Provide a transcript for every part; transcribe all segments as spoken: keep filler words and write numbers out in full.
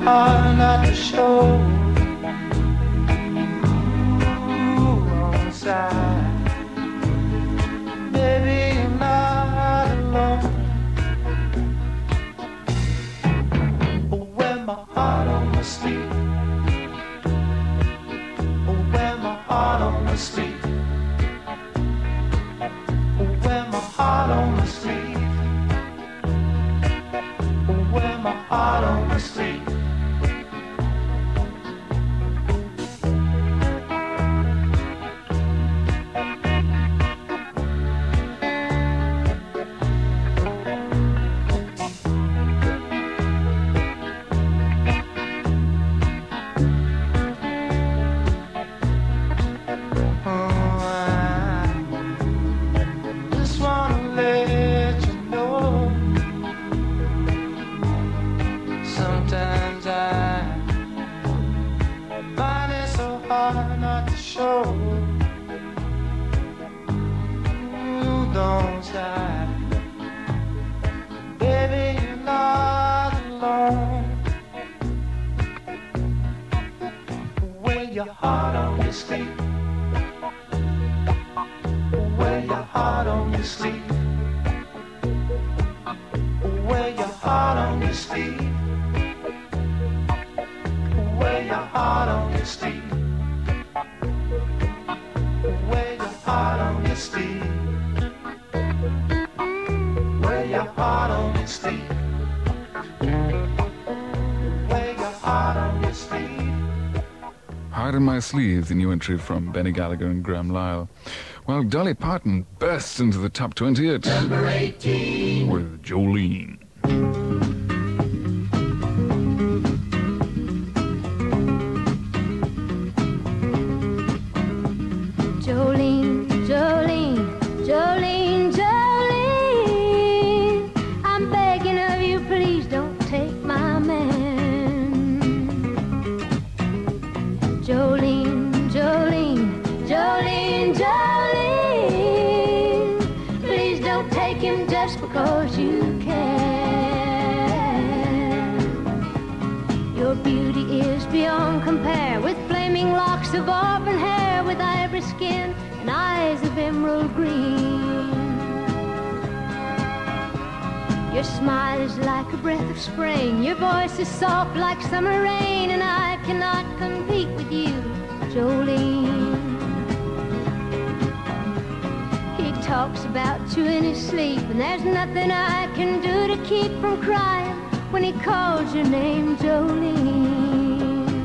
hard not to show. Ooh, on the side, baby, you're not alone. Oh, when my heart on my sleeve, oh, when my heart on my sleeve, oh, when my heart on my sleeve, oh, when my heart on my sleeve. Heart in My Sleeve, the new entry from Benny Gallagher and Graham Lyle. Well, Dolly Parton bursts into the top twenty at number eighteen with Jolene. Jolene, Jolene, Jolene, Jolene, I'm begging of you, please don't take my man. Jolene, Jolene, Jolene, Jolene, please don't take him just because you can. Your beauty is beyond compare, with flaming locks of auburn hair, with ivory skin and eyes of emerald green. Your smile is like a breath of spring, your voice is soft like summer rain, and I cannot compete with you, Jolene. He talks about you in his sleep, and there's nothing I can do to keep from crying when he calls your name, Jolene.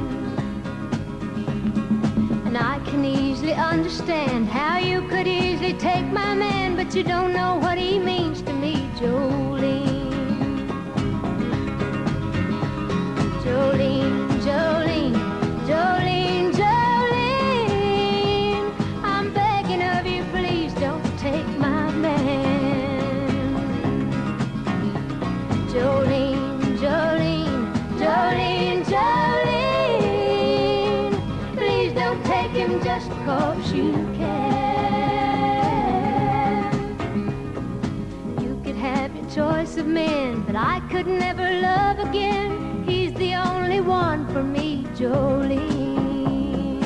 And I can easily understand how you could easily take my man, but you don't know what he means to me, Jolene. Jolene, Jolene, Jolene, Jolene, I'm begging of you, please don't take my man. Jolene, Jolene, Jolene, Jolene, please don't take him just because you can. You could have your choice of men, but I could never love again. He's the only one for me, Jolene.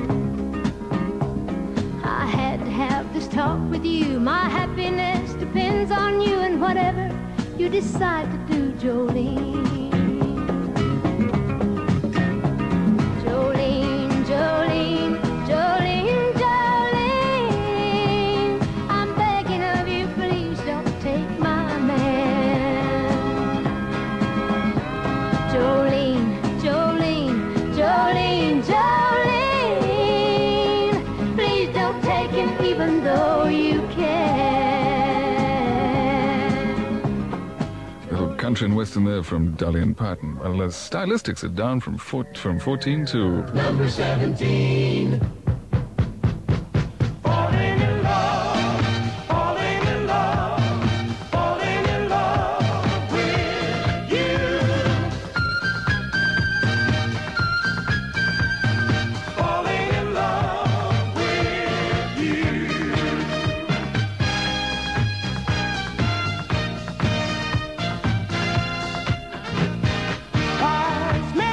I had to have this talk with you. My happiness depends on you, and whatever you decide to do, Jolene. Jolene, Jolene, Jolene, Jolene, I'm begging of you, please don't take my man. Jolene, Jolene, Jolene, Jolene, please don't take him even though you can. Little country and western there from Dolly and Parton. Well, the stylistics are down from four, from fourteen to number seventeen. Eyes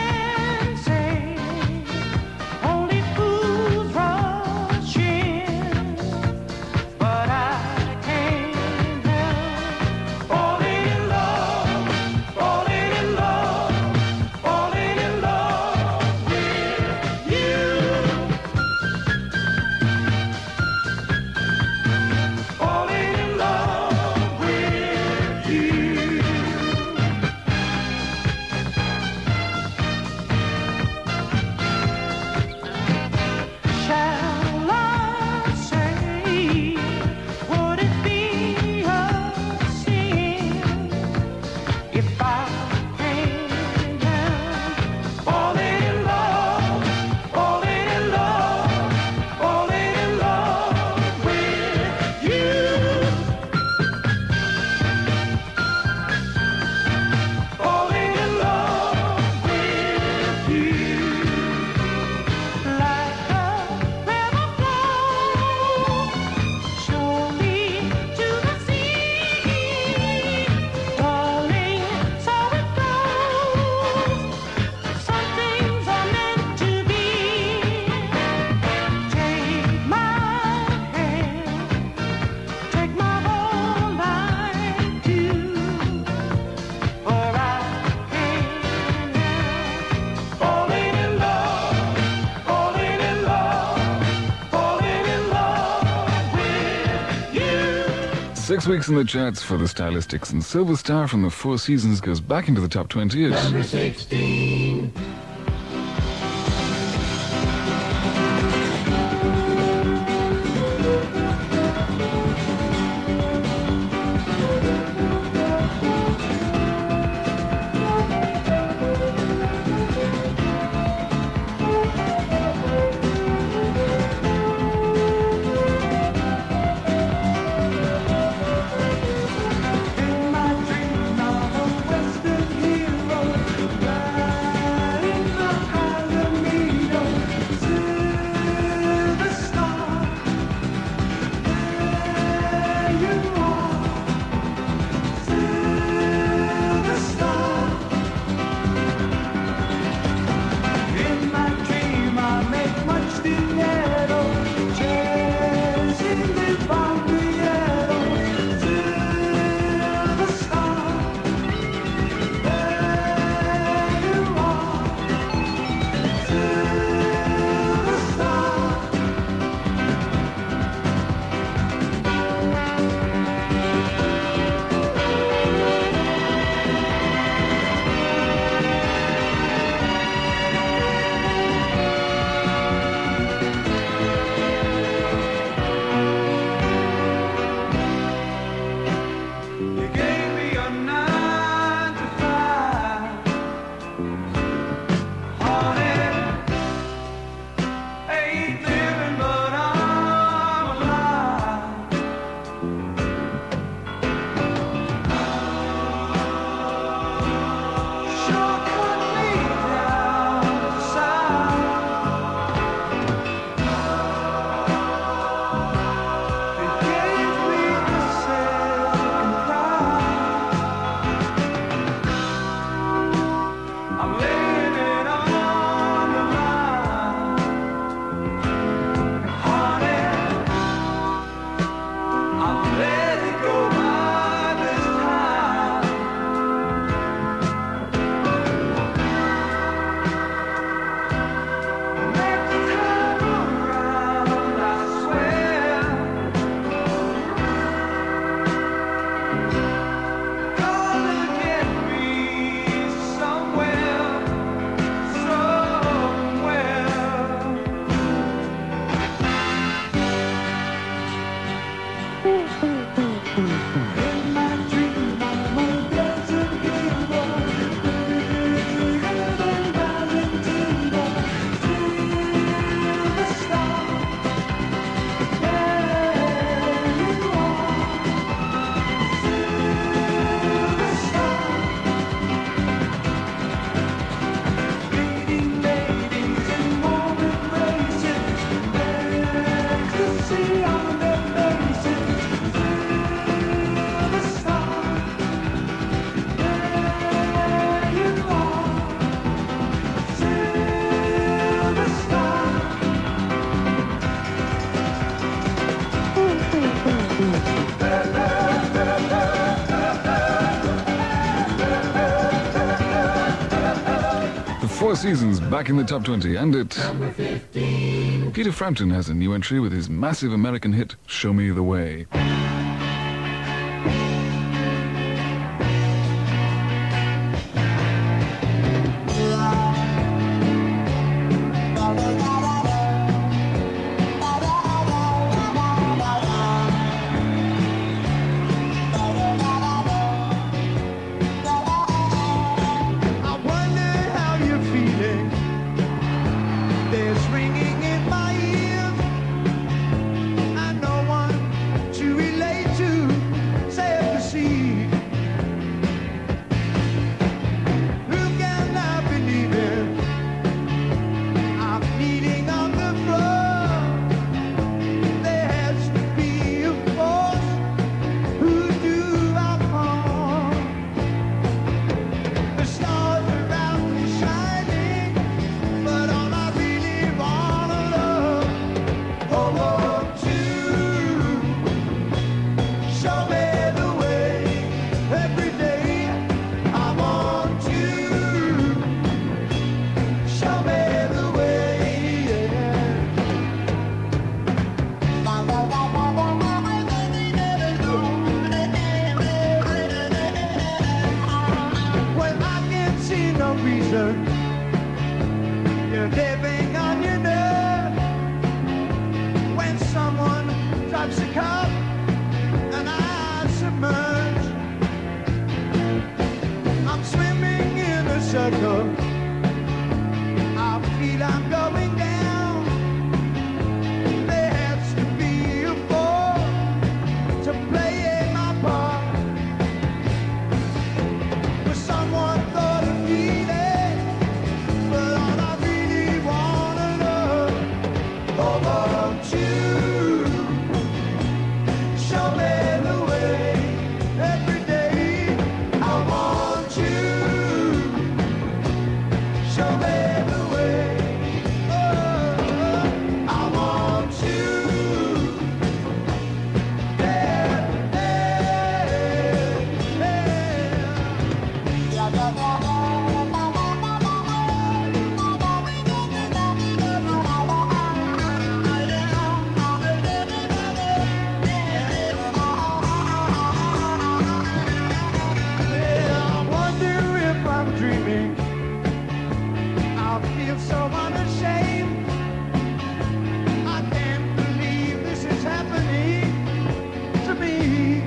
Six weeks in the charts for the Stylistics, and Silver Star from the Four Seasons goes back into the top twenty at number sixteen. Four Seasons back in the top twenty, and it... Number fifteen. Peter Frampton has a new entry with his massive American hit, Show Me the Way. desert. You're living on your nerve. When someone drops a cup and I submerge, I'm swimming in a circle. I feel I'm going down. There has to be a fall to play my part. But someone thought of feeling, but all I really wanna know, oh, won't you show me the way every day? I want you, show me the way. Oh, I want you. Yeah, I wonder if I'm dreaming. I feel so unashamed. I can't believe this is happening to me.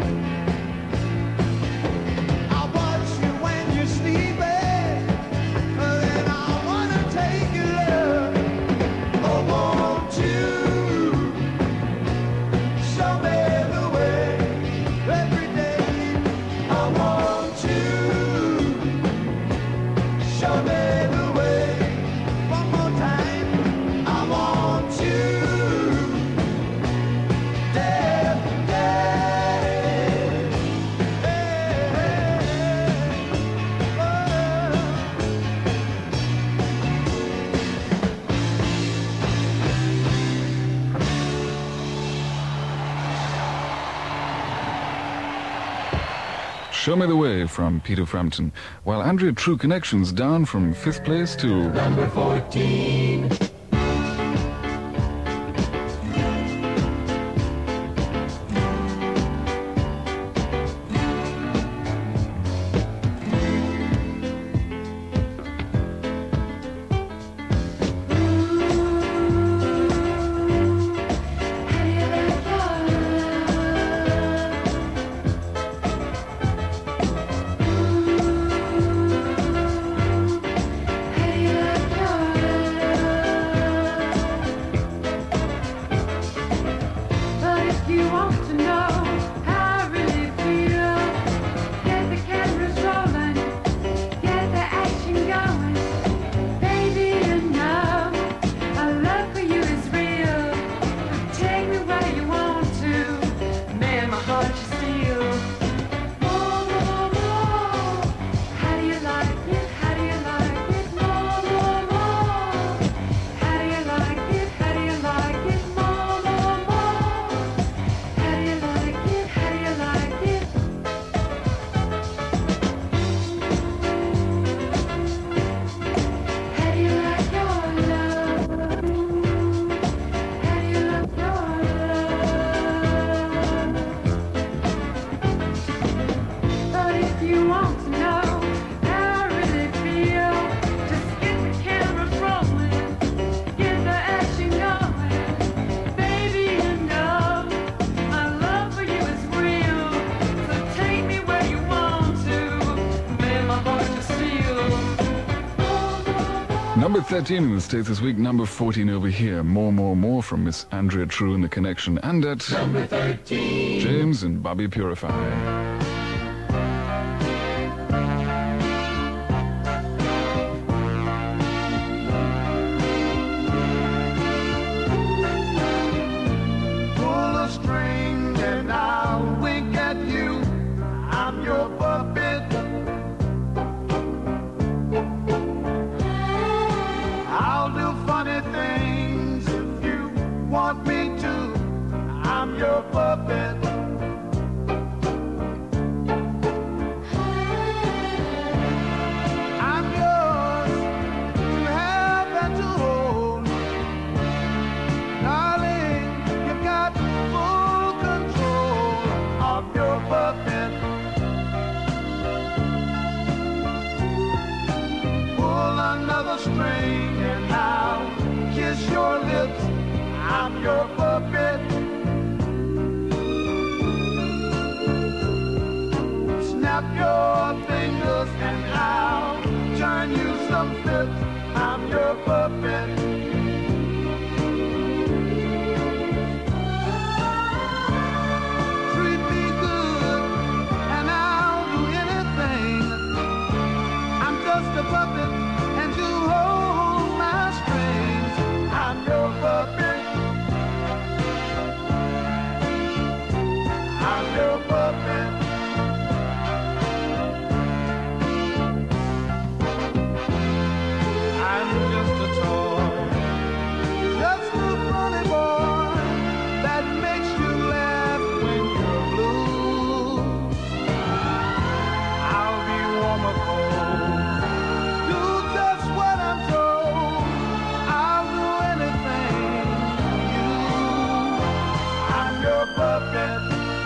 I watch you when you're sleeping, then I wanna take your love. Oh, won't you show me the way every day? I want you, show me the way. One more time, I want you. Yeah, yeah, yeah, oh. Show Me the Way from Peter Frampton, while Andrea True Connections down from fifth place to Number fourteen. But if you want to know how I really feel, get the cameras rolling, get the action going. Baby, you know my love for you is real. Take me where you want to, man, my heart you steal. More, more, more. How do you like it? How do you like it? More, more, more. How do you like it? How do you like it? More, more, more. How do you like it? How do you like it? How do you like your love? How do you like your love? But if you want to know how I really feel, just get the cameras rolling, get the action going. Baby, you know my love for you is real. So take me where you want to, man, my heart to steal. number thirteen in the States this week, number fourteen over here. More, more, more from Miss Andrea True and the Connection. And at Number thirteen. James and Bobby Purify. Pull a string and I'll wink at you. I'm your puppet. I'll do funny things if you want me to. I'm your puppet. little string and I'll kiss your lips. I'm your puppet. Snap your fingers and I'll turn you some fits. I'm your puppet. Treat me good and I'll do anything. I'm just a puppet and you hold my strings. I'm your puppet. I'm your puppet. I'm just a toy, just a funny boy that makes you laugh when you're blue. I'll be warm or cold, do just what I'm told. I'll do anything for you. I'm your puppet.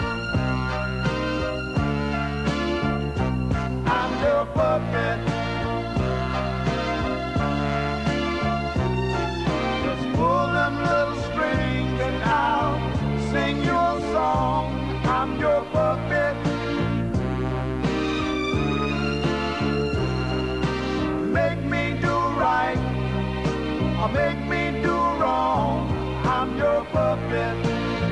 I'm your puppet. Pull them little strings and I'll sing your song. I'm your puppet. Make me do right or make me do wrong. I'm your puppet.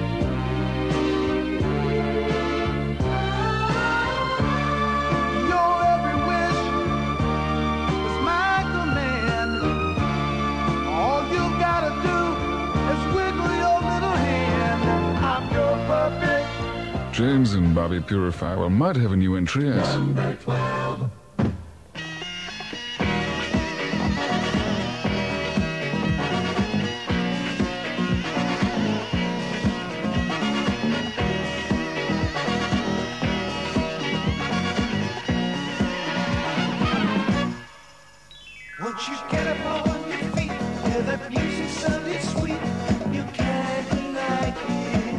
Your every wish is my command. All you gotta do is wiggle your little hand. I'm your puppet. James and Bobby Purify, well, might have a new entry, yes. Number twelve. Won't you get up on your feet? Hear that music sounding sweet. You can't deny it.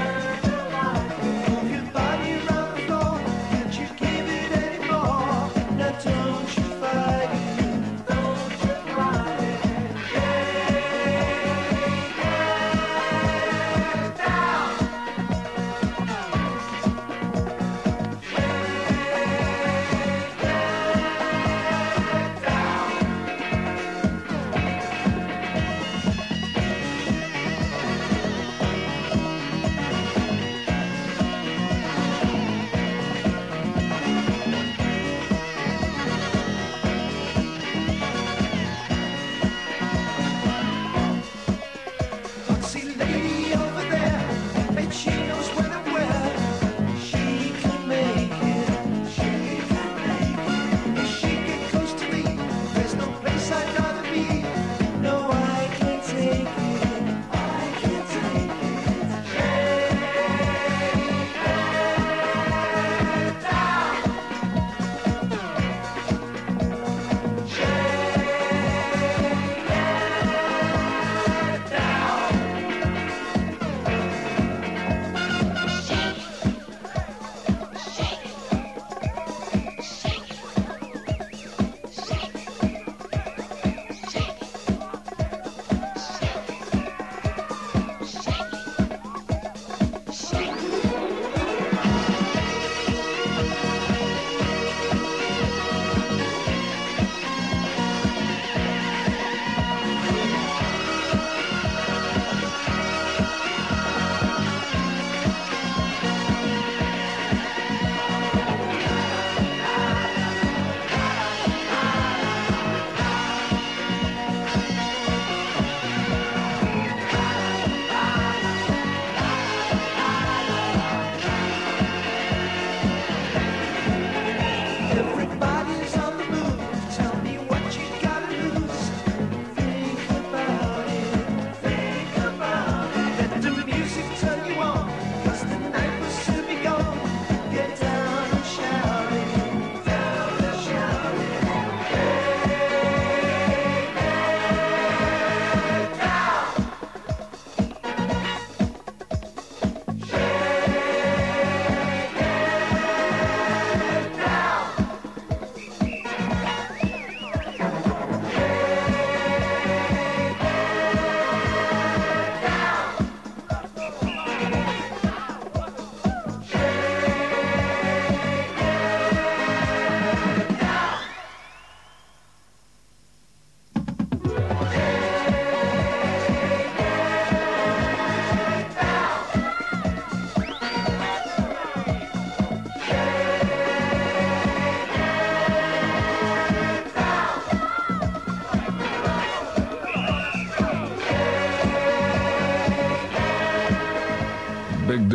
Move your body around the floor. Can't you give it any more? Now don't you fight it. Don't you fight it. Get down. Get down.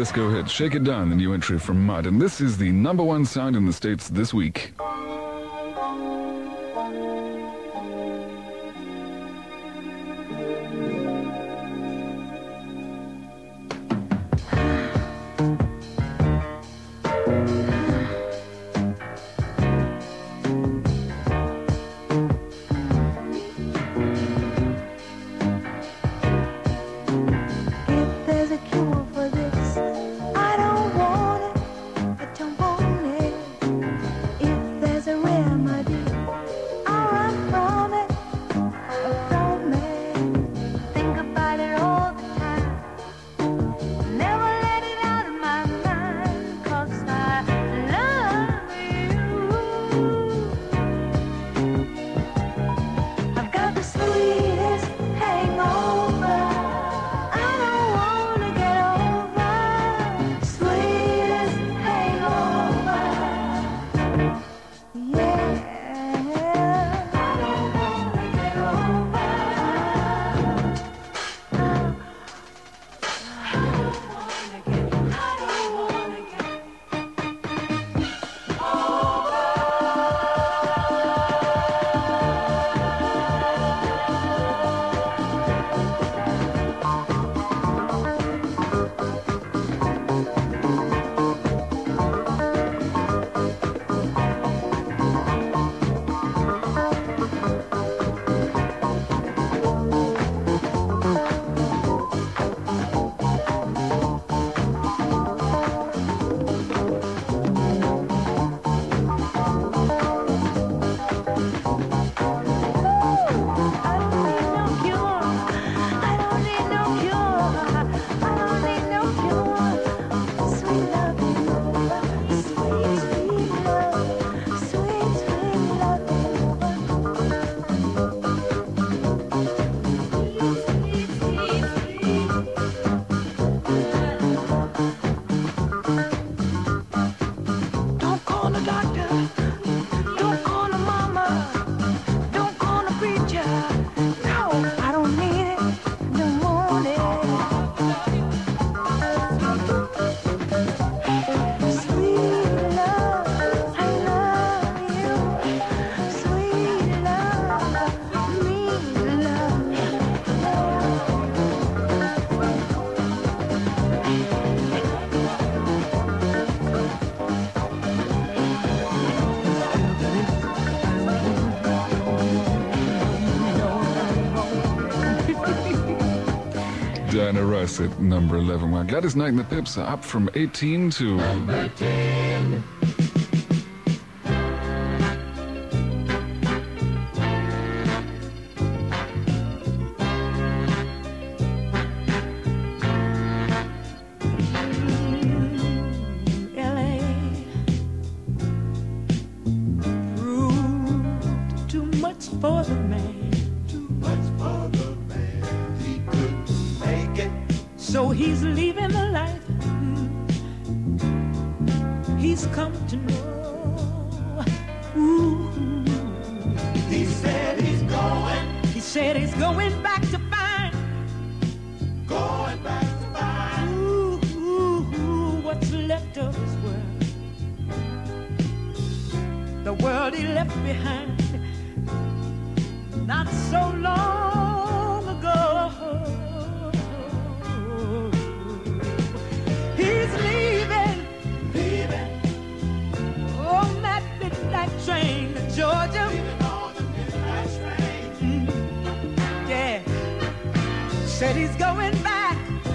disco hit Shake It Down, the new entry from Mud. And this is the number one sound in the States this week. Diana Ross at number eleven. Well, Gladys Knight and the Pips are up from eighteen to number ten. For the man, too much for the man, he couldn't make it. So he's leaving the life he's come to know. Ooh. He said he's going, he said he's going back to find, going back to find. Ooh, ooh, ooh, what's left of his world, the world he left behind not so long ago. He's leaving, leaving on that midnight train to Georgia. Leaving on the midnight train. Mm, yeah. Said he's going back,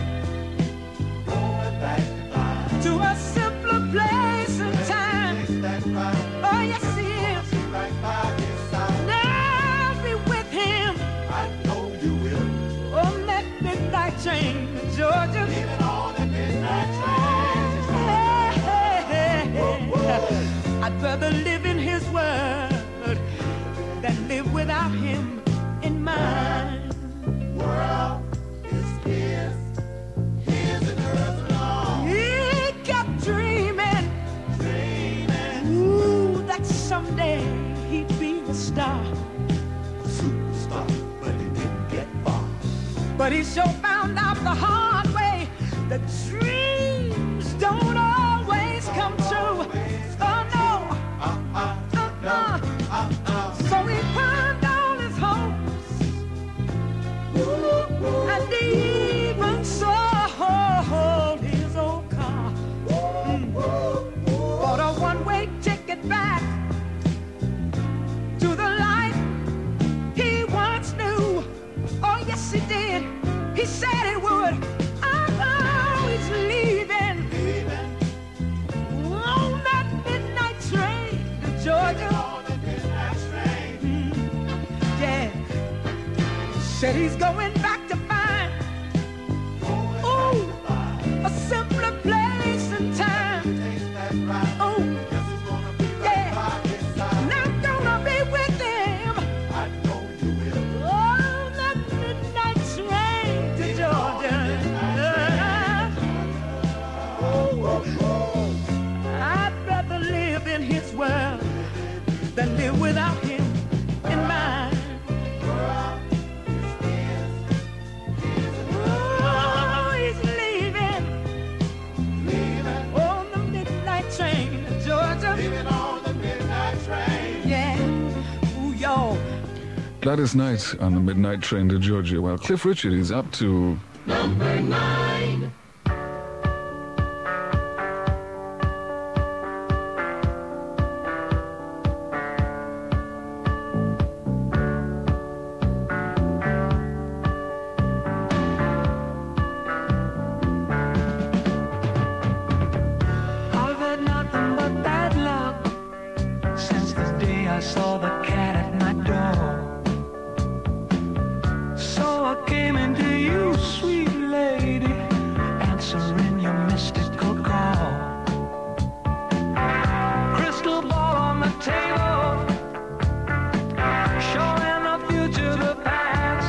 going back to find to a simpler place and time. Place that's right. Oh yes he is. Right by his side. Now I'll be with him. I know you will. On that midnight train to Georgia. Leaving on the midnight train. Hey, hey, hey, hey. I'd rather live in his world than live without him in mine. World is his, his and hers alone. He kept dreaming, Dreaming, ooh, that someday he'd be a star. superstar, but he didn't get far. But he sure found out the hard way. The dream Said he's going back to find, oh, a simpler place and time. Oh, yeah, and I'm gonna be with him. Oh, that midnight train to Georgia. Oh, I'd rather live in his world than live without him in mine. Gladys Knight on the midnight train to Georgia. Well, Cliff Richard is up to number nine. I've had nothing but bad luck since the day I saw the cat at my door. So I came into you, sweet lady, answering your mystical call. Crystal ball on the table, showing the future, the past.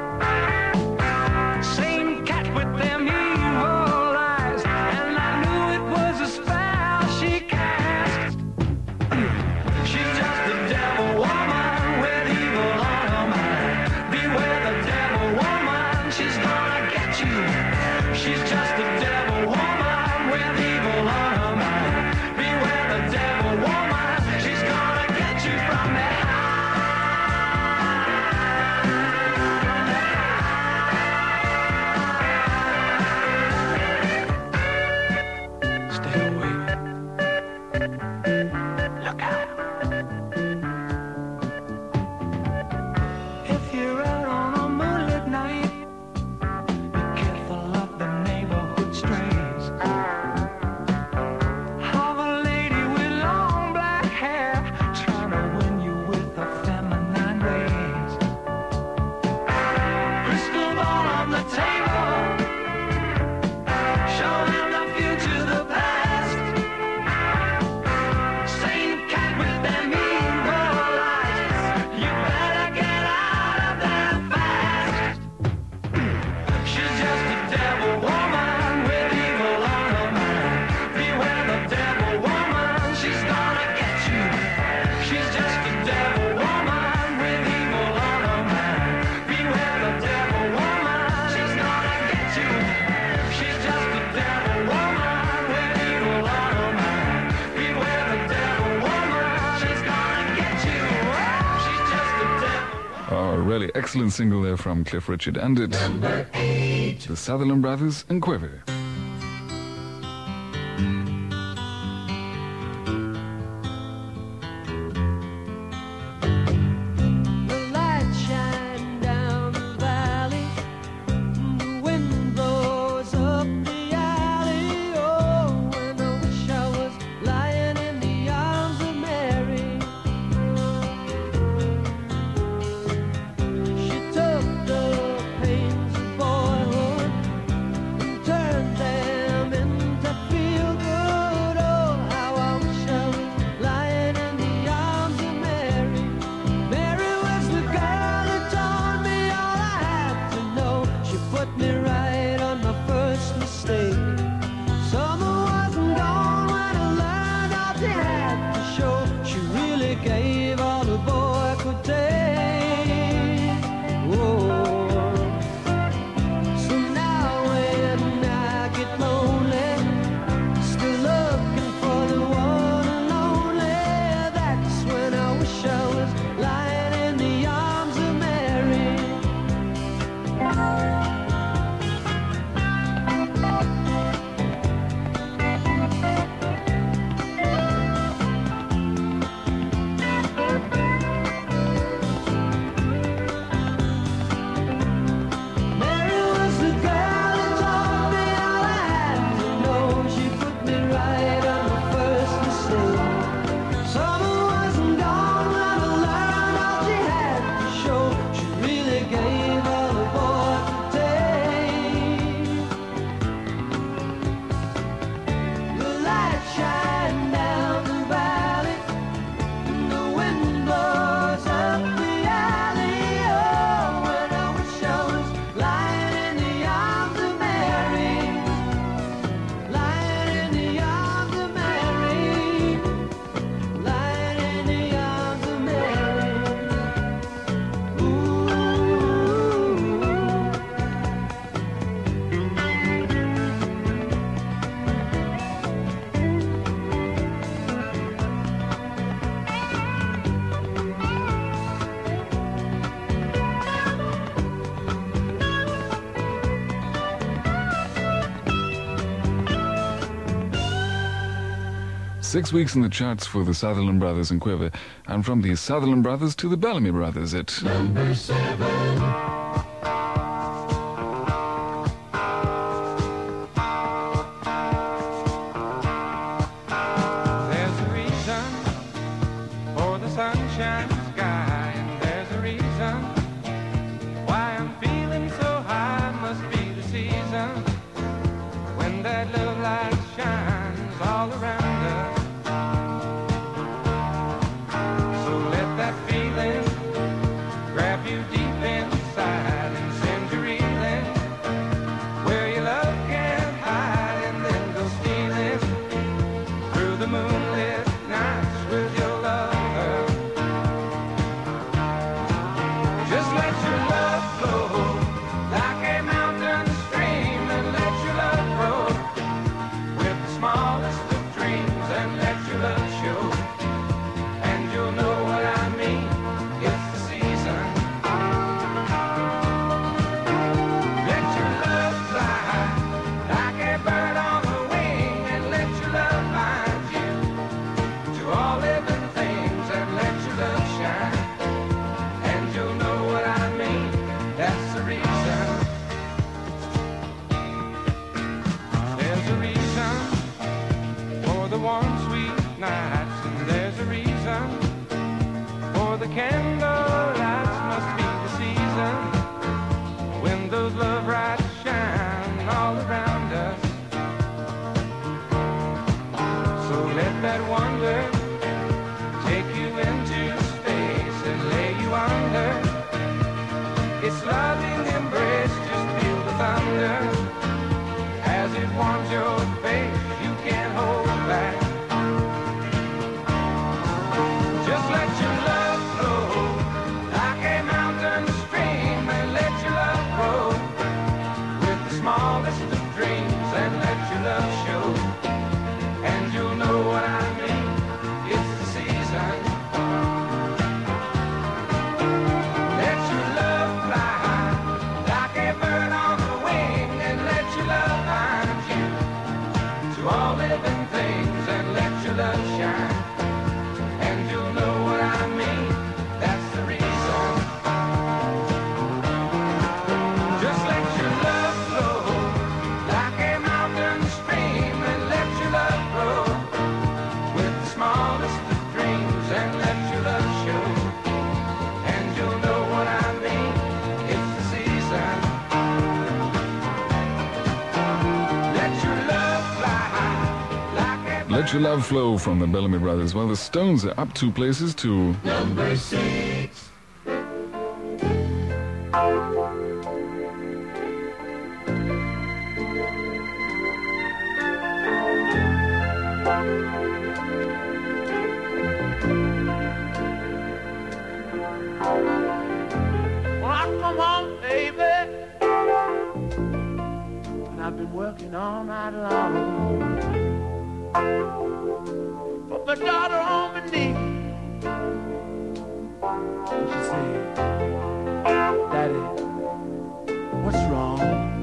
Same cat with them evil eyes, and I knew it was a spell she cast. She's just a devil woman with evil on her mind. Beware the devil woman, she's gonna get you. She's just a devil woman with evil on her mind. Beware the devil woman, she's gonna get you from behind. Stay away. Look out. If you're out on a moonlit night, be careful of the neighborhood strays. Have a lady with long black hair trying to win you with her feminine ways. Crystal ball on the table, showing the future, the past. Same cat with them evil eyes. You better get out of there fast. She's just a devil woman with evil on her mind. Beware the devil woman, she's gonna get you. She's just a devil woman with evil on her mind. Beware the devil woman, she's gonna get you. She's just a devil woman with evil on her mind. Beware the devil woman, she's gonna get you. She's just a devil. Oh, a really excellent single there from Cliff Richard. And it, the Sutherland Brothers and Quiver. The light shine down the valley, the wind blows up the alley. Oh, and I wish I was lying in the arms of Mary. She took the pains of boyhood and turned Six weeks in the charts for the Sutherland Brothers and Quiver, and from the Sutherland Brothers to the Bellamy Brothers at Number seven. There's a reason for the sunshine sky, and there's a reason why I'm feeling so high. Must be the season when that love light shines all around us. So let that feeling grab you deep inside and send you reeling where your love can't hide, and then go stealing through the moonlit nights with your lover. Just let your love flow like a mountain stream, and let your love grow with the smallest of dreams, and let your love show, and you'll know what I mean. It's the season. Let your love fly like a bird on the wing, and let your love bind you to all living things, and let your love shine, and you'll know what I mean. That's the reason. There's a reason for the warm, sweet nights, and there's a reason for the candle lights. Must be the season when those love lights shine all around us. So let that wonder take you into space and lay you under its loving embrace. Just feel the thunder as it warms your face. You can't hold back. Just let your love flow like a mountain stream, and let your love grow with the smallest of dreams, and let your love show, and you'll know what I mean. It's the season. Let your love fly like a bird on the wing, and let your love bind you to all living things, and let your love shine, and you'll know what I mean. That's the reason. Just let your love flow like a mountain stream, and let your love grow with the smallest of dreams, and let your love show, and you'll know what I mean. It's the season. Let your love fly like a Let Your Love Flow from the Bellamy Brothers. Well, the Stones are up two places to Number six. When I come home, baby, and I've been working all night long, put my daughter on my knee, and she said, Daddy, what's wrong?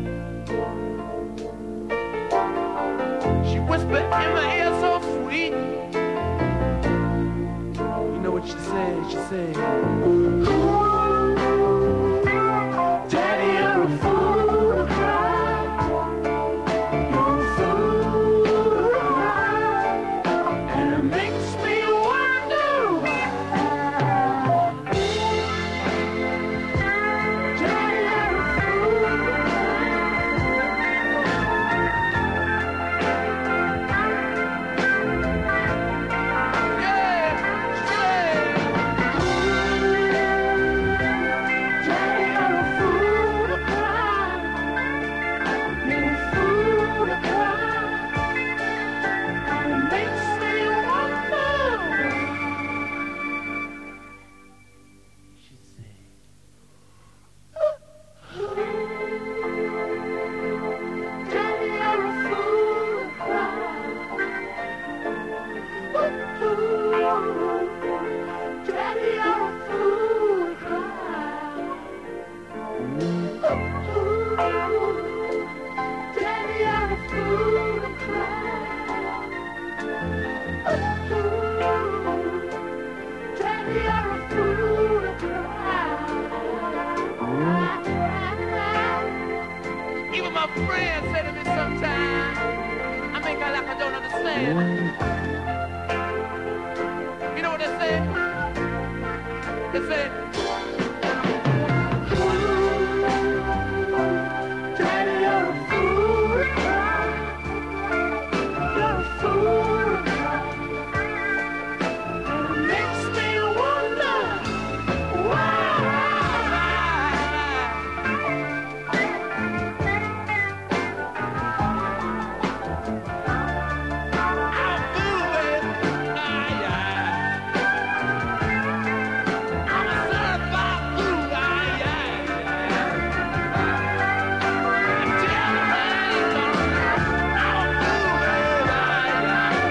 She whispered in my ear so sweet. You know what she said? She said, Daddy, you're a fool to cry. You're a fool to cry. And it makes me wonder why. Daddy, you're a fool to cry. Yeah, yeah. said? You know what they said? They said, Daddy, you're a fool. You're a fool. And it makes me wonder why. I'm fooling. Aye, aye. I'm a certified fool. Aye, aye, aye. I'm telling you, I'm a fool. Aye,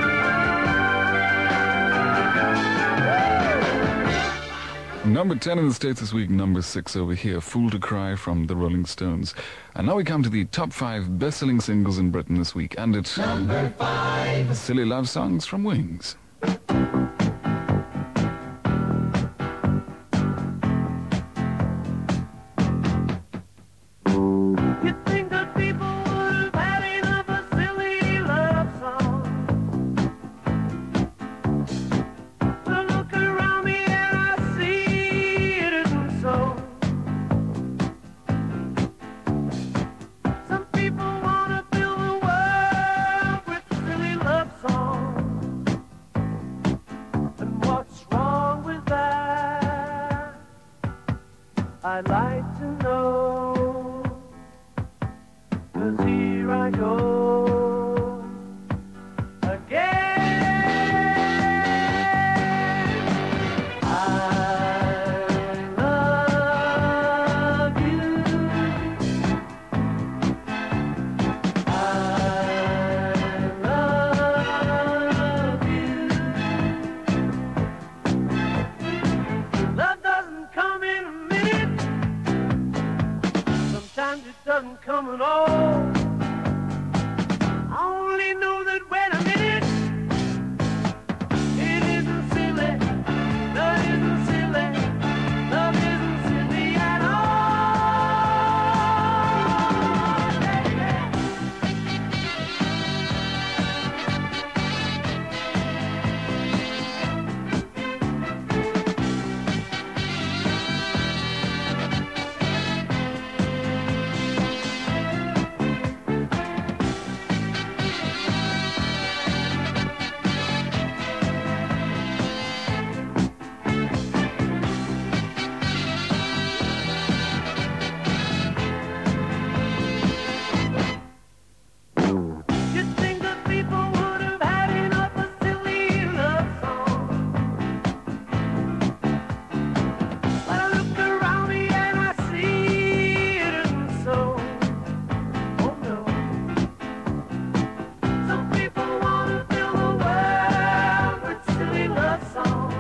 aye. Number ten in the States this week, number six over here, Fool to Cry from the Rolling Stones. And now we come to the top five best-selling singles in Britain this week, and it's number five, Silly Love Songs from Wings. You think that people would have had enough of silly love songs? But look around me and I see it isn't so. Some people want to fill the world with silly love songs. And what's wrong with that? I'd like to know. 'Cause here I go again. I love you. I love you. Love doesn't come in a minute. Sometimes it doesn't come at all. I only know that when I'm in it, it isn't silly. Love isn't silly. Love isn't silly at all. Baby. You'd think that people would have had enough of silly love songs. But I look around me and I see it isn't so. Oh no. Some people want to fill the world with silly love songs.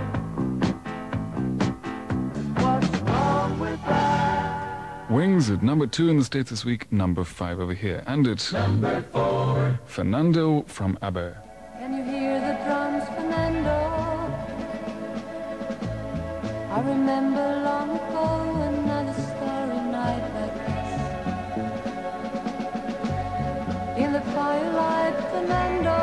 What's wrong with that? Wings at number two in the States this week, number five over here. And it's number four, Fernando from ABBA. Can you hear the drums, Fernando? I remember long ago another starry night like this. In the firelight, Fernando,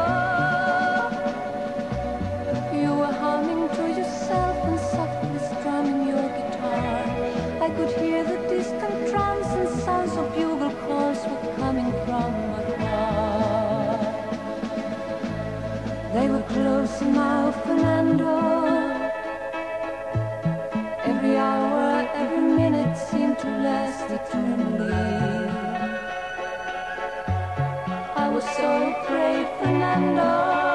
you were humming to yourself and softly strumming your guitar. I could hear the distant drums and sounds of bugle calls were coming from afar. They were close now, Fernando. Every hour, every minute seemed to last eternally. I was so afraid, Fernando.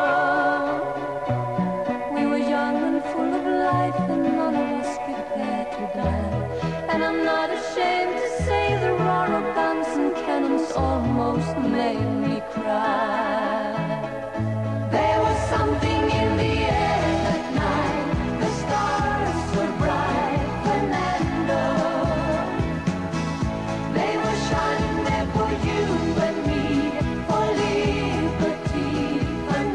We were young and full of life and none of us prepared to die. And I'm not ashamed to say the roar of guns and cannons almost made me cry. There was something in the air that night. The stars were bright, Fernando. They were shining there for you and me, for liberty,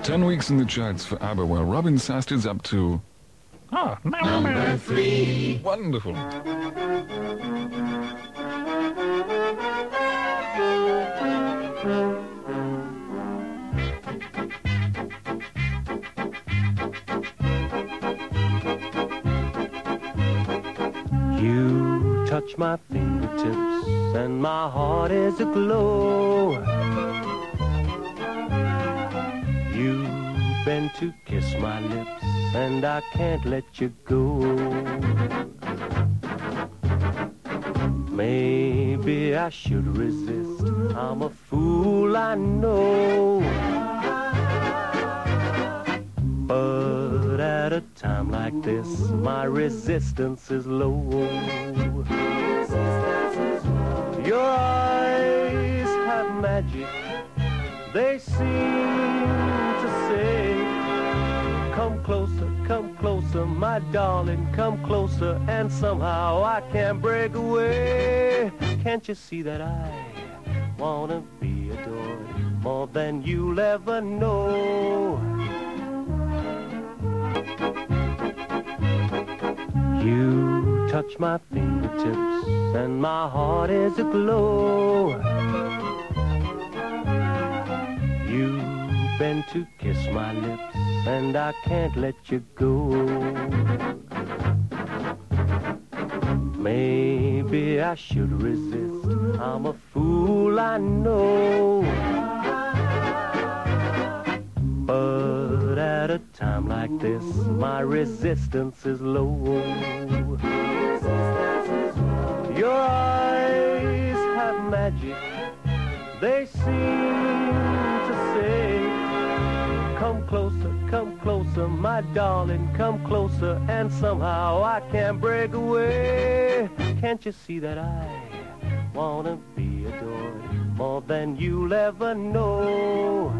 Ten weeks in the charts for ABBA, while Robin Sasted's up to... Oh, number three. Wonderful. You touch my fingertips and my heart is aglow. You bend to kiss my lips and I can't let you go. Maybe I should resist. I'm a fool, I know. But at a time like this, my resistance is low. Your eyes have magic. They seem to say, come closer, come closer, my darling, come closer. And somehow I can't break away. Can't you see that I wanna be adored more than you'll ever know? You touch my fingertips and my heart is aglow. You bend to kiss my lips and I can't let you go. Maybe I should resist. I'm a fool, I know. But at a time like this, my resistance is low. Your eyes have magic. They seem to say, come closer, come closer, my darling, come closer. And somehow I can't break away. Can't you see that I wanna be adored more than you'll ever know?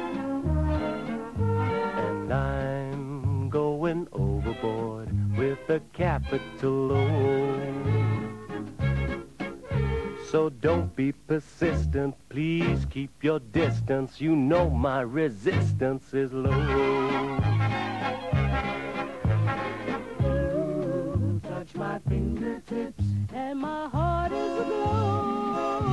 And I'm going overboard with a capital O. So don't be persistent, please keep your distance. You know my resistance is low. You touch my fingertips and my heart is aglow.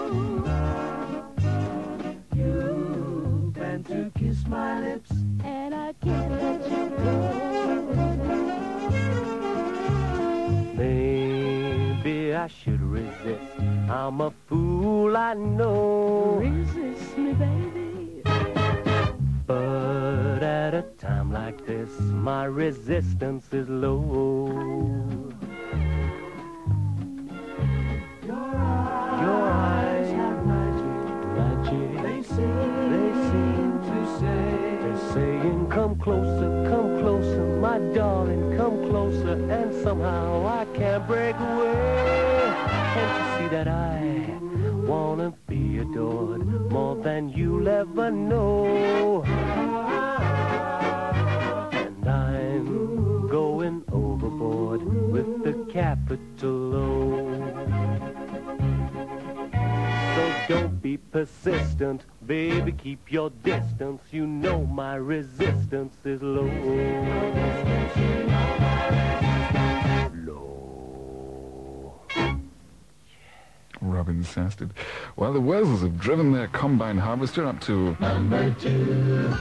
You bend to kiss my lips and I can't let you go. Maybe I should resist. I'm a fool, I know. Resist me, baby. But at a time like this, my resistance is low. Your eyes, Your eyes have magic, magic. They seem, they seem to say, they're saying, come closer, come closer, my darling, come closer. And somehow I can't break away. Can't you see that I wanna be adored more than you'll ever know? And I'm going overboard with the capital O. So don't be persistent, baby, keep your distance. You know my resistance is low. Robin Sasted. Well, the Wesleys have driven their combine harvester up to number two.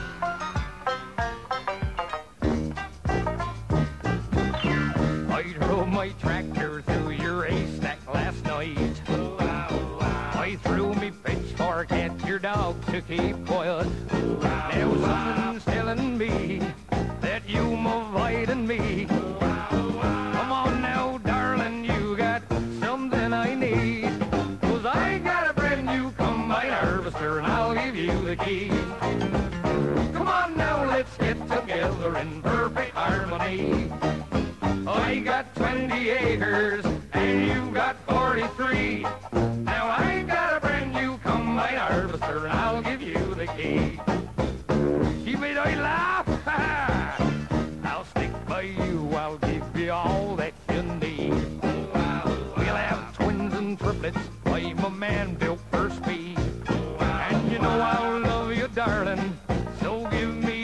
I drove my tractor through your haystack last night. I threw me pitchfork at your dog to keep quiet. Now something's telling me that you're avoiding me. Come on now, darling, you got something I need. I got a brand new combine harvester and I'll give you the key. Come on now, let's get together in perfect harmony. I got twenty acres and you got forty-three. Now I got a brand new combine harvester and I'll give you the key. Keep it, I laugh. I'll stick by you, I'll give you all that you need. We'll have twins and triplets. I'm a man built for speed. And you know I'll love you, darling. So give me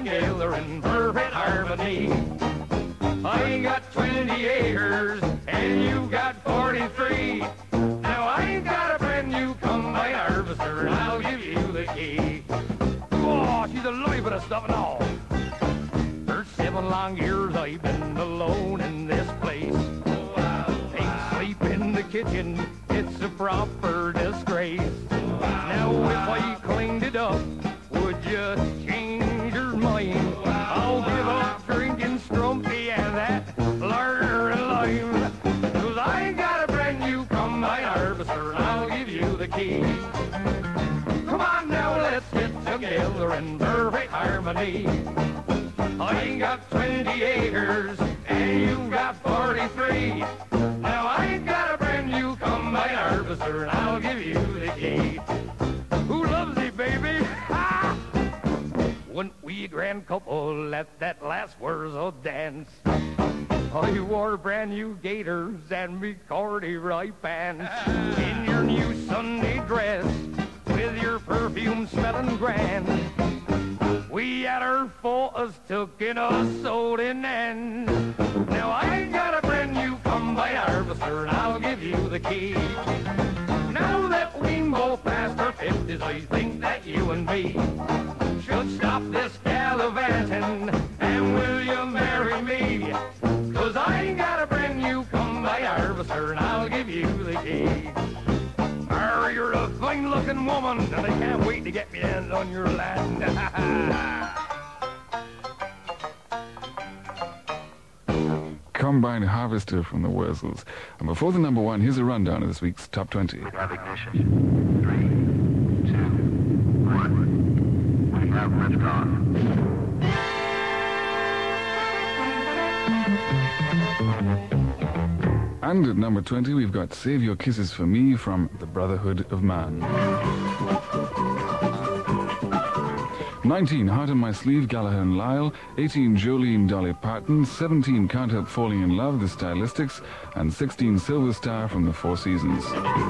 together in perfect harmony. I got twenty acres and you got forty-three. Now I got a brand new combine harvester and I'll give you the key. Oh, she's a lovely bit of stuff and all. For seven long years I've been alone in this place. Ain't sleep in the kitchen, it's a proper disgrace. Now if I cleaned it up, would you change your mind? I'll give up drinking Strumpy and that larder and lime. Cause I got a brand new combine harvester and I'll give you the key. Come on now, let's get together in perfect harmony. I got twenty acres and you got forty-three. Now I got a brand new combine harvester and I'll give you the key. Who loves thee, baby? Ha! When we grand couple at that last Wurzel dance, I wore brand new gaiters and me corduroy pants. In your new Sunday dress, with your perfume smelling grand, we had our photos took in a sold in end. Now I got a brand new combine harvester and I'll give you the key. Now that we both past our fifties, I think that you and me should stop this gallivanting and will you marry me? Cause I got a brand new combine harvester and I'll give you the key. Arr, you're a fine looking woman and I can't wait to get me hands on your land. Combine Harvester from the Wurzels. And before the number one, here's a rundown of this week's top twenty. We have ignition. Three, two, one. We have liftoff. And at number twenty, we've got Save Your Kisses for Me from the Brotherhood of Man. nineteen, Heart on My Sleeve, Gallagher and Lyle. eighteen, Jolene, Dolly Parton. seventeen, Can't Help Falling in Love, The Stylistics. And sixteen, Silver Star from the Four Seasons.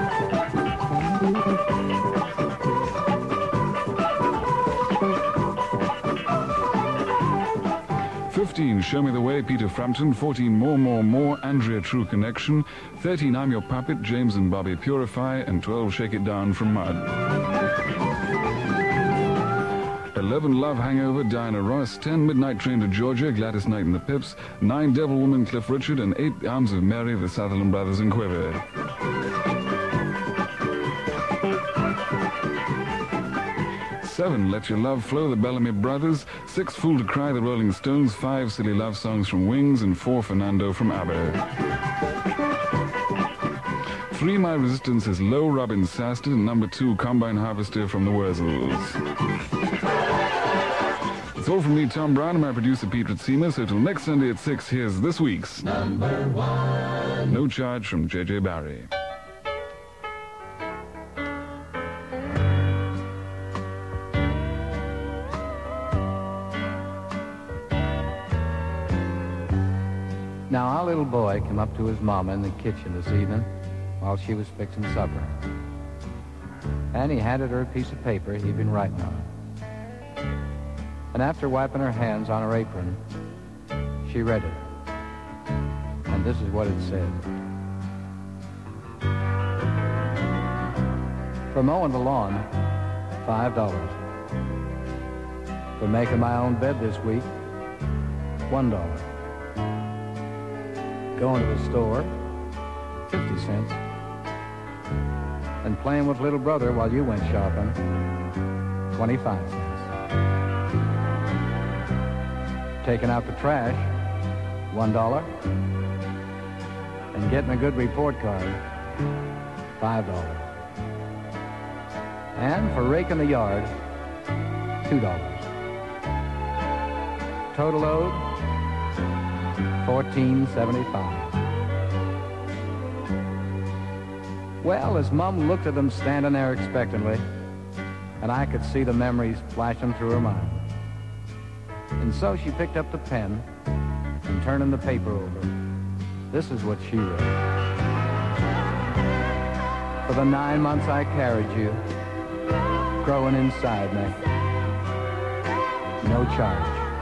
fifteen, Show Me the Way, Peter Frampton. fourteen, More, More, More, Andrea True Connection. thirteen, I'm Your Puppet, James and Bobby Purify. And twelve, Shake It Down from Mud. eleven, Love Hangover, Diana Ross. ten, Midnight Train to Georgia, Gladys Knight and the Pips. nine, Devil Woman, Cliff Richard. And eight, Arms of Mary, the Sutherland Brothers and Quiver. seven, Let Your Love Flow, the Bellamy Brothers. six, Fool to Cry, the Rolling Stones. five, Silly Love Songs from Wings. And four, Fernando from ABBA. three, My Resistance is Low, Robin Sasted. And number two, Combine Harvester from the Wurzels. It's all from me, Tom Brown, and my producer, Pete Ritzema. So till next Sunday at six, here's this week's Number One. No Charge from J J Barry. Now, our little boy came up to his mama in the kitchen this evening while she was fixing supper. And he handed her a piece of paper he'd been writing on. And after wiping her hands on her apron, she read it. And this is what it said. For mowing the lawn, five dollars. For making my own bed this week, one dollar. Going to the store, fifty cents. And playing with little brother while you went shopping, twenty-five cents. Taking out the trash, one dollar. And getting a good report card, five dollars. And for raking the yard, two dollars. Total owed, fourteen seventy-five. Well, as Mom looked at them standing there expectantly, and I could see the memories flashing through her mind. And so she picked up the pen and turning the paper over. This is what she wrote. For the nine months I carried you, growing inside me, no charge.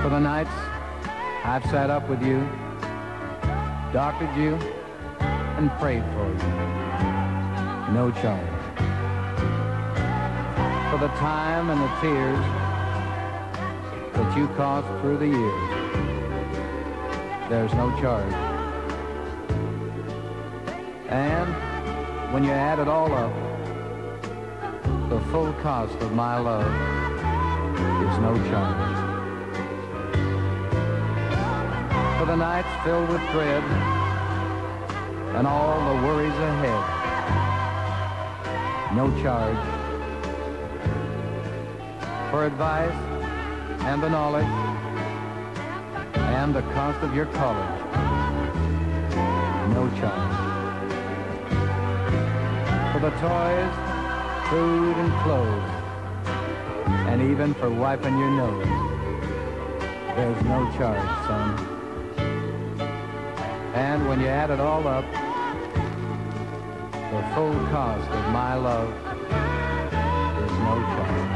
For the nights I've sat up with you, doctored you, and prayed for you. No charge. For the time and the tears that you caused through the years, there's no charge. And when you add it all up, the full cost of my love is no charge. For the nights filled with dread and all the worries ahead, no charge. For advice and the knowledge and the cost of your college, no charge. For the toys, food and clothes, and even for wiping your nose, there's no charge, son. And when you add it all up, the full cost of my love is no charge.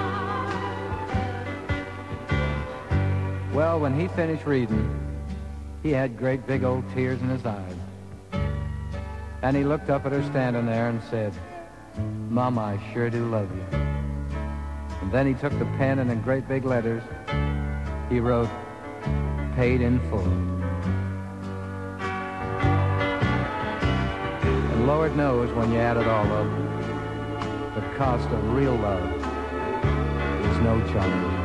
Well, when he finished reading, he had great big old tears in his eyes. And he looked up at her standing there and said, "Mama, I sure do love you." And then he took the pen and in great big letters, he wrote, "Paid in full." And Lord knows when you add it all up, the cost of real love is no charge.